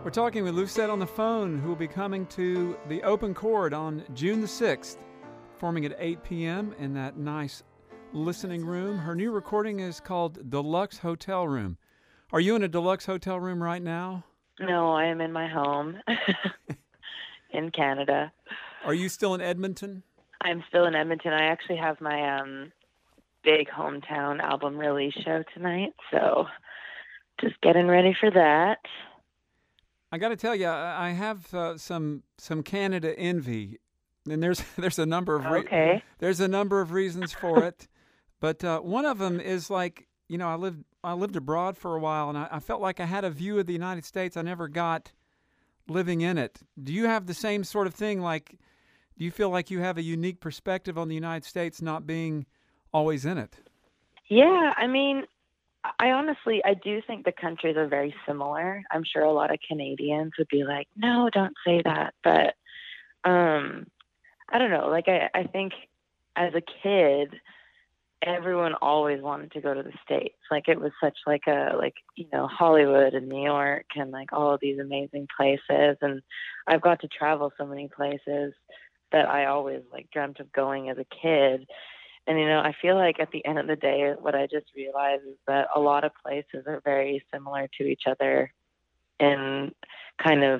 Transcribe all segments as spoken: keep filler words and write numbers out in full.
We're talking with Lucette on the phone, who will be coming to the Open Chord on June the sixth, performing at eight p.m. in that nice listening room. Her new recording is called Deluxe Hotel Room. Are you in a deluxe hotel room right now? No, I am in my home in Canada. Are you still in Edmonton? I'm still in Edmonton. I actually have my um, big hometown album release show tonight, so just getting ready for that. I got to tell you, I have uh, some some Canada envy, and there's there's a number of re- Okay. there's a number of reasons for it, but uh, one of them is like you know I lived I lived abroad for a while, and I, I felt like I had a view of the United States I never got living in it. Do you have the same sort of thing? Like, do you feel like you have a unique perspective on the United States not being always in it? Yeah, I mean, I honestly, I do think the countries are very similar. I'm sure a lot of Canadians would be like, no, don't say that. But um, I don't know. Like, I, I think as a kid, everyone always wanted to go to the States. Like, it was such like a, like, you know, Hollywood and New York and like all of these amazing places. And I've got to travel so many places that I always like dreamt of going as a kid. And, you know, I feel like at the end of the day, what I just realized is that a lot of places are very similar to each other in kind of,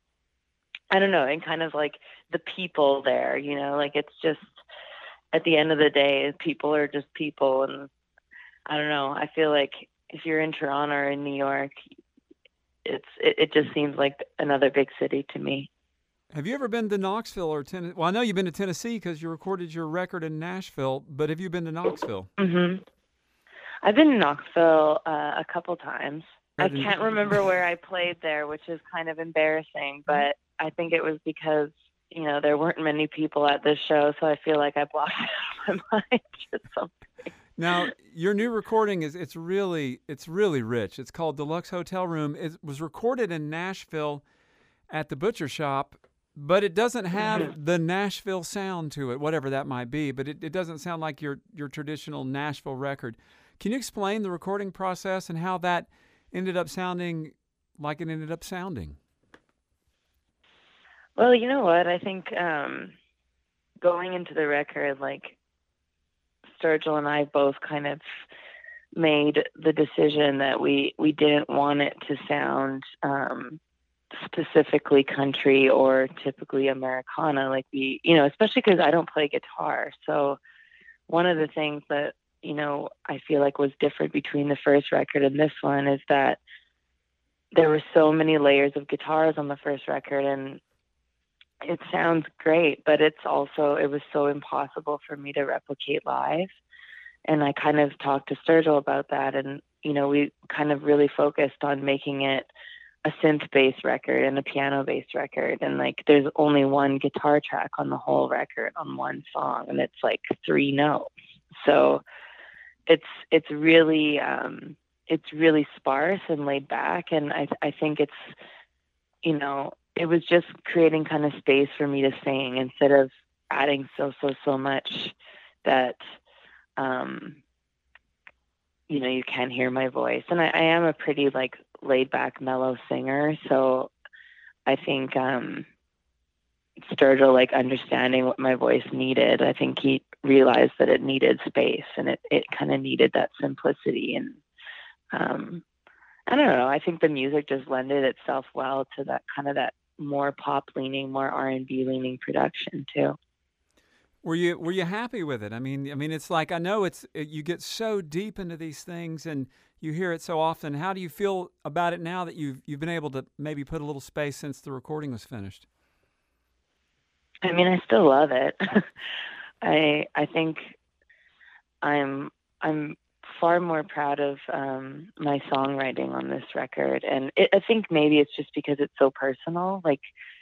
I don't know, in kind of like the people there, you know, like it's just, at the end of the day, people are just people. And I don't know, I feel like if you're in Toronto or in New York, it's, it, it just seems like another big city to me. Have you ever been to Knoxville or Tennessee? Well, I know you've been to Tennessee because you recorded your record in Nashville, but have you been to Knoxville? hmm I've been in Knoxville uh, a couple times. I Heard can't remember where I played there, which is kind of embarrassing, but I think it was because, you know, there weren't many people at this show, so I feel like I blocked it out of my mind or something. Now, your new recording is it's really it's really rich. It's called Deluxe Hotel Room. It was recorded in Nashville at the Butcher Shop, but it doesn't have the Nashville sound to it, whatever that might be, but it, it doesn't sound like your your traditional Nashville record. Can you explain the recording process and how that ended up sounding like it ended up sounding? Well, you know what? I think um, going into the record, like Sturgill and I both kind of made the decision that we, we didn't want it to sound um, specifically country or typically Americana. Like we, you know, especially because I don't play guitar. So one of the things that, you know, I feel like was different between the first record and this one is that there were so many layers of guitars on the first record, and it sounds great, but it's also, it was so impossible for me to replicate live. And I kind of talked to Sturgill about that. And, you know, we kind of really focused on making it a synth-based record and a piano-based record. And like, there's only one guitar track on the whole record on one song, and it's like three notes. So it's, it's really, um, it's really sparse and laid back. And I, I think it's, you know, it was just creating kind of space for me to sing instead of adding so, so, so much that, um, you know, you can't hear my voice. And I, I am a pretty like laid back, mellow singer. So I think, um, Sturgill, like understanding what my voice needed, I think he realized that it needed space and it, it kind of needed that simplicity. And, um, I don't know. I think the music just lended itself well to that kind of that more pop leaning, more R and B leaning production too. Were you were you happy with it? I mean, I mean, it's like I know it's it, you get so deep into these things and you hear it so often. How do you feel about it now that you've you've been able to maybe put a little space since the recording was finished? I mean, I still love it. I I think I'm I'm far more proud of um, my songwriting on this record, and it, I think maybe it's just because it's so personal. Like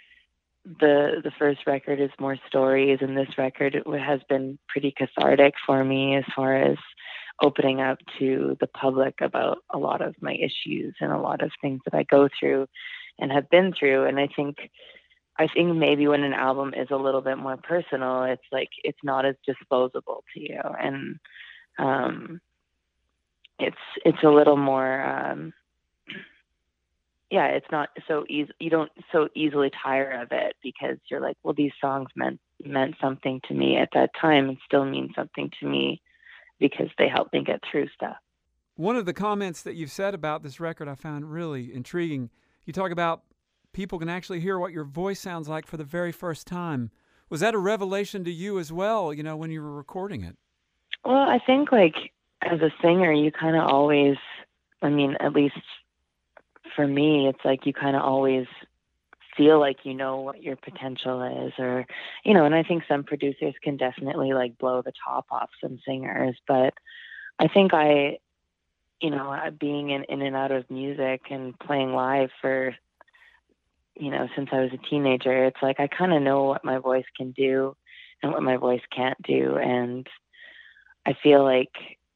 the the first record is more stories, and this record it has been pretty cathartic for me as far as opening up to the public about a lot of my issues and a lot of things that I go through and have been through. And I think I think maybe when an album is a little bit more personal, it's like it's not as disposable to you, and um, it's it's a little more um, yeah, it's not so easy. You don't so easily tire of it because you're like, well, these songs meant meant something to me at that time and still mean something to me because they helped me get through stuff. One of the comments that you've said about this record I found really intriguing. You talk about people can actually hear what your voice sounds like for the very first time. Was that a revelation to you as well, you know, when you were recording it? Well, I think like as a singer, you kind of always, I mean, at least for me, it's like you kind of always feel like you know what your potential is, or, you know, and I think some producers can definitely like blow the top off some singers, but I think I, you know, being in, in and out of music and playing live for, you know, since I was a teenager, it's like I kind of know what my voice can do and what my voice can't do. And I feel like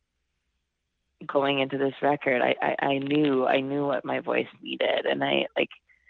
going into this record, I, I, I knew, I knew what my voice needed. And I like,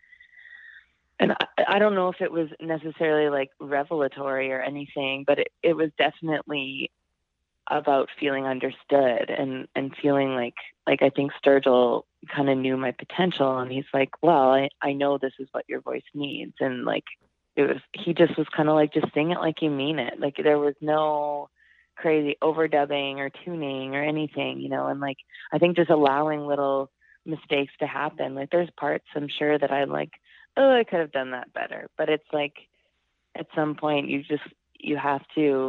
and I, I don't know if it was necessarily like revelatory or anything, but it, it was definitely about feeling understood and, and feeling like, like I think Sturgill kind of knew my potential, and he's like, well, I, I know this is what your voice needs. And like, it was, he just was kind of like, just sing it like you mean it. Like there was no crazy overdubbing or tuning or anything, you know? And like, I think just allowing little mistakes to happen. Like there's parts I'm sure that I'm like, oh, I could have done that better. But it's like, at some point you just, you have to,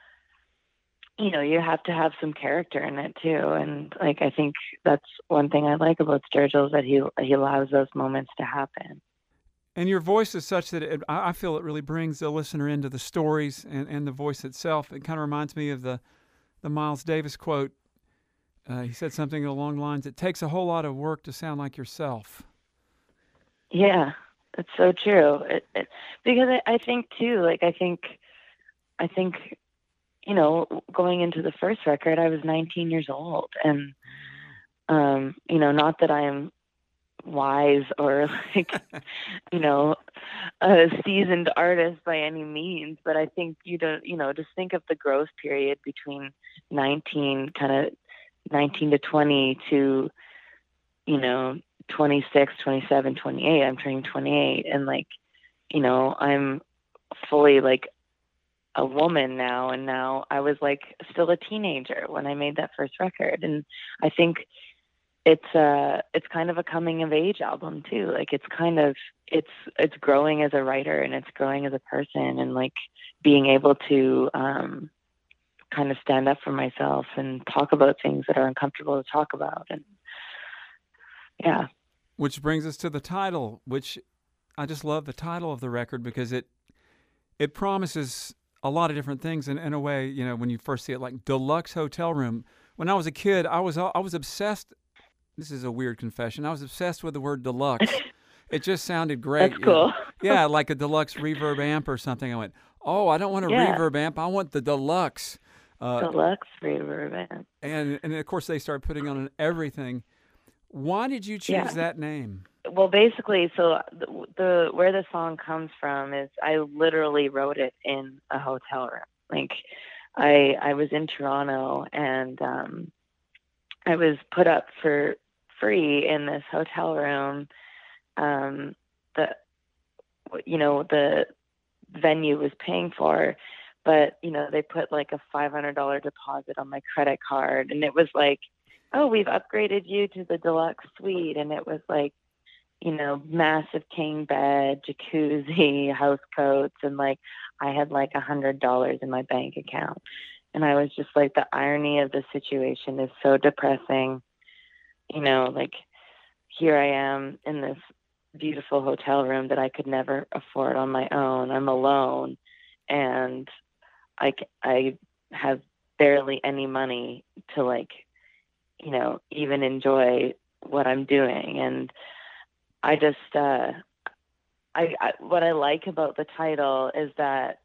you know, you have to have some character in it too. And like, I think that's one thing I like about Sturgill is that he, he allows those moments to happen. And your voice is such that it, I feel it really brings the listener into the stories and, and the voice itself. It kind of reminds me of the, the Miles Davis quote. Uh, he said something along the lines, it takes a whole lot of work to sound like yourself. Yeah, that's so true. It, it, because I, I think too, like, I think, I think, you know, going into the first record, I was nineteen years old, and, um, you know, not that I'm wise or like, you know, a seasoned artist by any means, but I think you don't, you know, just think of the growth period between nineteen, kind of nineteen to twenty to, you know, twenty-six, twenty-seven, twenty-eight. I'm turning twenty-eight, and like, you know, I'm fully like a woman now, and now I was like still a teenager when I made that first record. And I think it's uh it's kind of a coming of age album too. Like it's kind of it's it's growing as a writer, and it's growing as a person, and like being able to um kind of stand up for myself and talk about things that are uncomfortable to talk about. And yeah. Which brings us to the title, which I just love the title of the record because it it promises a lot of different things in, in a way, you know, when you first see it, like Deluxe Hotel Room. When I was a kid, I was I was obsessed. This is a weird confession. I was obsessed with the word deluxe. It just sounded great. That's cool. Know? Yeah, like a deluxe reverb amp or something. I went, oh, I don't want a Yeah. reverb amp. I want the deluxe. Uh, deluxe reverb amp. And, and of course, they started putting on everything. Why did you choose yeah. that name? Well, basically, so the, the where the song comes from is I literally wrote it in a hotel room. Like, I I was in Toronto, and um, I was put up for free in this hotel room. Um, the you know the venue was paying for, but you know they put like a five hundred dollar deposit on my credit card, and it was like, oh, we've upgraded you to the deluxe suite, and it was like, you know, massive king bed, jacuzzi, house coats, and like I had like a hundred dollars in my bank account. And I was just like, the irony of the situation is so depressing. You know, like here I am in this beautiful hotel room that I could never afford on my own. I'm alone, and I, I have barely any money to like, you know, even enjoy what I'm doing. And I just, uh, I, I, what I like about the title is that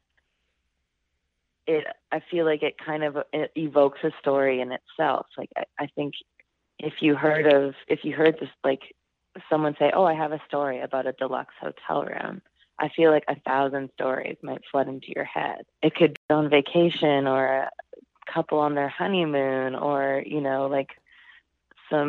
it, I feel like it kind of it evokes a story in itself. Like, I, I think if you heard of, if you heard this, like someone say, oh, I have a story about a deluxe hotel room, I feel like a thousand stories might flood into your head. It could be on vacation, or a couple on their honeymoon, or, you know, like some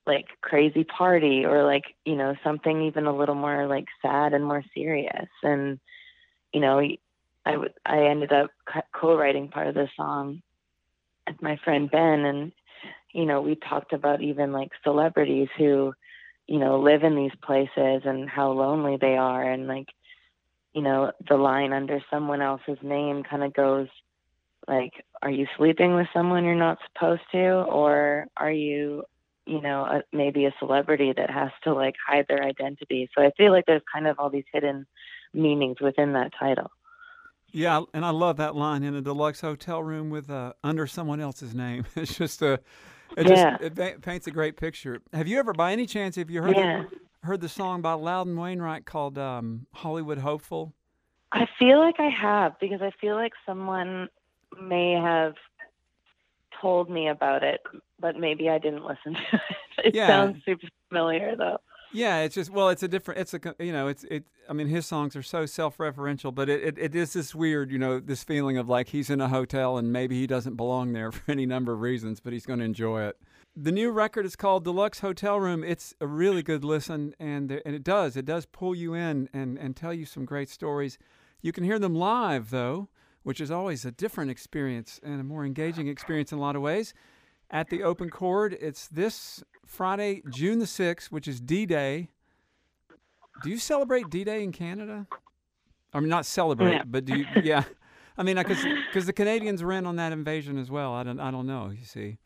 like crazy party, or like, you know, something even a little more like sad and more serious. And, you know, I, w- I ended up co-writing part of the song with my friend Ben. And, you know, we talked about even like celebrities who, you know, live in these places and how lonely they are. And like, you know, the line under someone else's name kind of goes like, are you sleeping with someone you're not supposed to? Or are you, you know, a, maybe a celebrity that has to like hide their identity? So I feel like there's kind of all these hidden meanings within that title. Yeah, and I love that line, in a deluxe hotel room with uh, under someone else's name. It's just a, it Yeah. just it paints a great picture. Have you ever, by any chance, have you heard Yeah. the, heard the song by Loudon Wainwright called um, Hollywood Hopeful? I feel like I have, because I feel like someone may have told me about it, but maybe I didn't listen to it. It Yeah. sounds super familiar though. Yeah, it's just, well, it's a different, it's a, you know, it's, it, I mean, his songs are so self-referential, but it, it, it is this weird, you know, this feeling of like he's in a hotel and maybe he doesn't belong there for any number of reasons, but he's going to enjoy it. The new record is called Deluxe Hotel Room. It's a really good listen, and and it does, it does pull you in and, and tell you some great stories. You can hear them live, though, which is always a different experience and a more engaging experience in a lot of ways. At the Open Chord, it's this Friday, June the sixth, which is D-Day. Do you celebrate D-Day in Canada? I mean, not celebrate, Yeah. but do you? Yeah, I mean, because because the Canadians were in on that invasion as well. I don't I don't know. You see.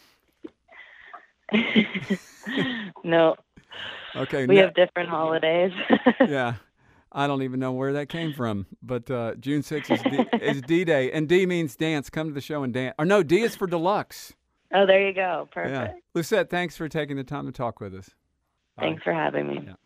No. Okay. We ne- have different holidays. yeah, I don't even know where that came from. But uh, June sixth is D- is D-Day, and D means dance. Come to the show and dance. Or no, D is for deluxe. Oh, there you go. Yeah. Perfect. Lucette, thanks for taking the time to talk with us. Bye. Thanks for having me. Yeah.